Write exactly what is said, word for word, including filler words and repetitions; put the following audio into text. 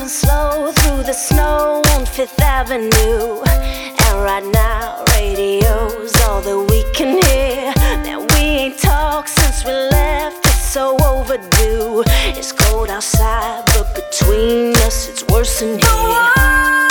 dancing slow through the snow on Fifth Avenue. And right now, radio's all that we can hear. Now we ain't talked since we left, it's so overdue. It's cold outside, but between us it's worse in here.